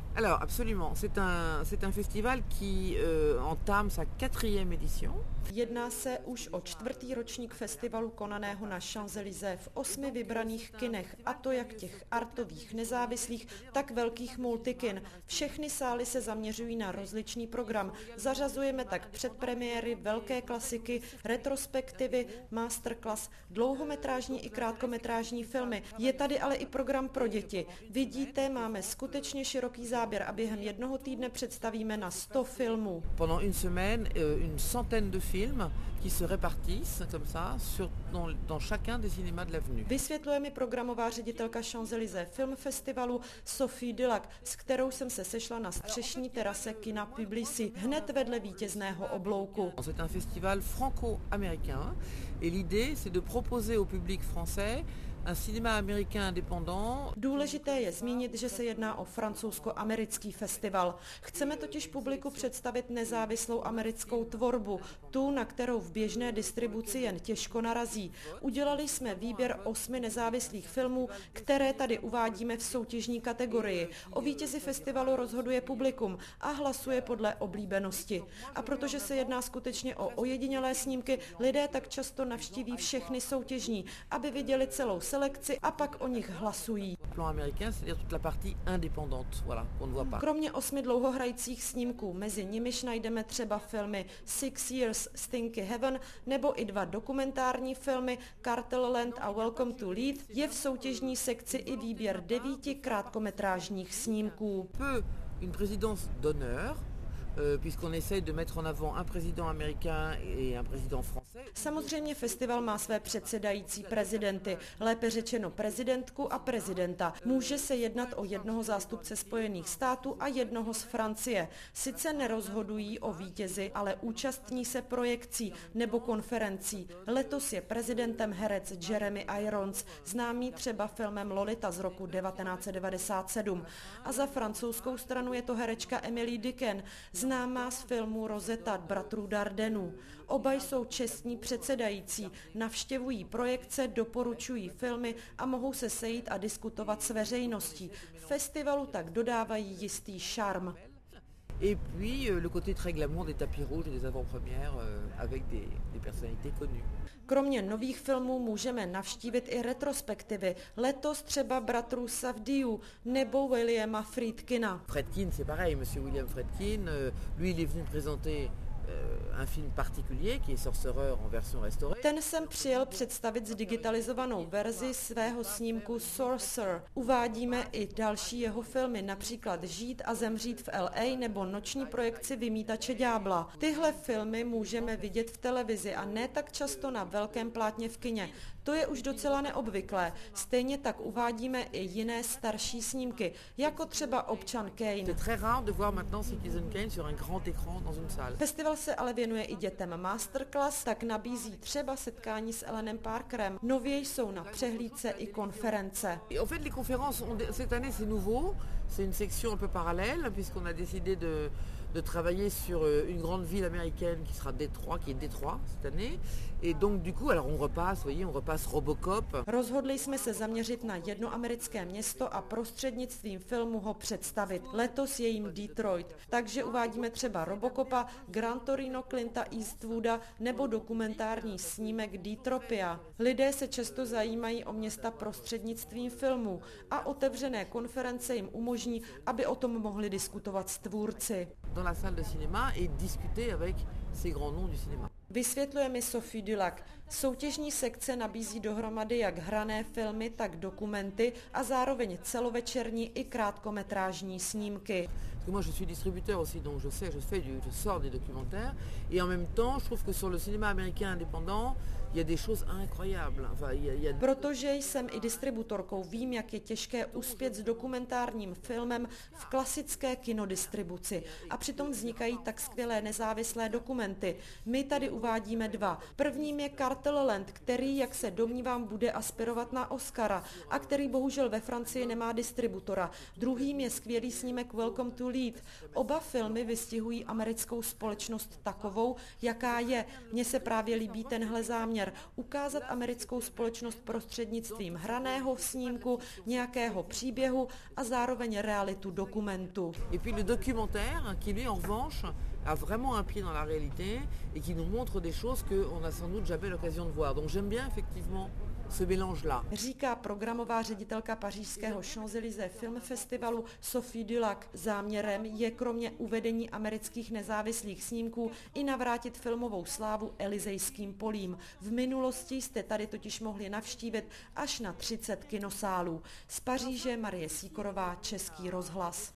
Alors absolument, c'est un festival qui entame sa 4e édition. Jedná se už o 4. ročník festivalu konaného na Champs-Élysées v 8 vybraných kinech, a to jak těch artových, nezávislých, tak velkých multikin. Všechny sály se zaměřují na rozličný program. Zařazujeme tak předpremiéry, velké klasiky, retrospektivy, masterclass, dlouhometrážní i krátkometrážní filmy. Je tady ale i program pro děti. Vidíte, máme skutečně široký záběr a během jednoho týdne představíme na 100 filmů. Pendant une semaine, une centaine de films qui se répartissent comme ça dans chacun des cinémas de l'avenue. Vysvětluje mi programová ředitelka Champs-Élysées Film Festivalu Sophie Dulac, s kterou jsem se sešla na střešní terase kina Publici, hned vedle vítězného oblouku. C'est un festival franco-américain et l'idée c'est de proposer au public français un cinéma américain indépendant. Důležité je zmínit, že se jedná o francouzsko-americký festival. Chceme totiž publiku představit nezávislou americkou tvorbu, tu, na kterou v běžné distribuci jen těžko narazí. Udělali jsme výběr 8 nezávislých filmů, které tady uvádíme v soutěžní kategorii. O vítězi festivalu rozhoduje publikum a hlasuje podle oblíbenosti. A protože se jedná skutečně o ojedinělé snímky, lidé tak často navštíví všechny soutěžní, aby viděli celou selekci a pak o nich hlasují. Kromě 8 dlouhohrajících snímků, mezi nimiž najdeme třeba filmy Six Years Stinky Heaven nebo i 2 dokumentární filmy Cartel Land a Welcome to Leith, je v soutěžní sekci i výběr 9 krátkometrážních snímků. Une présidence d'honneur, puisqu'on essaye de mettre en avant un président américain et un président français. Samozřejmě festival má své předsedající prezidenty, lépe řečeno prezidentku a prezidenta. Může se jednat o jednoho zástupce Spojených států a jednoho z Francie. Sice nerozhodují o vítězi, ale účastní se projekcí nebo konferencí. Letos je prezidentem herec Jeremy Irons, známý třeba filmem Lolita z roku 1997. A za francouzskou stranu je to herečka Emily Dicken, známá z filmu Rosetta bratrů Dardenů. Oba jsou čestní předsedající, navštěvují projekce, doporučují filmy a mohou se sejít a diskutovat s veřejností. Festivalu tak dodávají jistý šarm. Et puis le côté très glamour des tapis rouges et des avant-premières avec des personnalités connues. Kromě nových filmů můžeme navštívit i retrospektivy. Letos třeba bratrů Safdieů nebo Williama Friedkina. Friedkin, c'est pareil, monsieur William Friedkin, lui il est venu présenter un film particulier qui est Sorcerer en version restaurée. Ten sem přijel představit zdigitalizovanou verzi svého snímku Sorcerer. Uvádíme i další jeho filmy, například Žít a zemřít v LA nebo Noční projekci Vymítače ďábla. Tyhle filmy můžeme vidět v televizi a ne tak často na velkém plátně v kině. To je už docela neobvyklé. Stejně tak uvádíme i jiné starší snímky, jako třeba Občan Kane. C'est très rare de voir maintenant Citizen Kane sur un grand écran dans une salle. Festival se ale věnuje i dětem. Masterclass tak nabízí třeba setkání s Allenem Parkerem. Nově jsou na přehlídce i konference. En fait, les conférences, cette année, c'est nouveau. C'est une section un peu parallèle, puisqu'on a décidé de travailler sur une grande ville américaine qui sera Détroit, qui est Détroit cette année. Et donc, du coup, alors on repasse, voyez, on repasse Robocop. Rozhodli jsme se zaměřit na jedno americké město a prostřednictvím filmu ho představit. Letos je jim Detroit. Takže uvádíme třeba Robocopa, Gran Torino Clinta Eastwooda nebo dokumentární snímek Detropia. Lidé se často zajímají o města prostřednictvím filmů a otevřené konference jim umožní, aby o tom mohli diskutovat s tvůrci. Dans la salle de cinéma et discuter avec ces grands noms du cinéma. Vysvětluje mi Sophie Dulac. Soutěžní sekce nabízí dohromady jak hrané filmy, tak dokumenty a zároveň celovečerní i krátkometrážní snímky. Moi je suis distributeur aussi, donc je sors des documentaires et en même temps je trouve que sur le cinéma américain indépendant, il y a des choses incroyables. Enfin, Protože jsem i distributorkou, vím, jak je těžké uspět s dokumentárním filmem v klasické kinodistribuci. A přitom vznikají tak skvělé nezávislé dokumenty. My tady uvádíme 2. Prvním je Cartel Land, který, jak se domnívám, bude aspirovat na Oscara a který bohužel ve Francii nemá distributora. Druhým je skvělý snímek Welcome to Leith. Oba filmy vystihují americkou společnost takovou, jaká je. Mně se právě líbí tenhle záměr. záměr ukázat americkou společnost prostřednictvím hraného snímku, nějakého příběhu a zároveň realitu dokumentu. Et puis le documentaire qui lui en revanche a vraiment un pied dans la réalité et qui nous montre des choses qu'on n'a sans doute jamais l'occasion de voir. Donc j'aime bien effectivement ce mélange-là. Říká programová ředitelka pařížského Champs-Élysées Film Festivalu Sophie Dulac. Záměrem je kromě uvedení amerických nezávislých snímků i navrátit filmovou slávu Elysejským polím. V minulosti jste tady totiž mohli navštívit až na 30 kinosálů. Z Paříže Marie Sýkorová, Český rozhlas.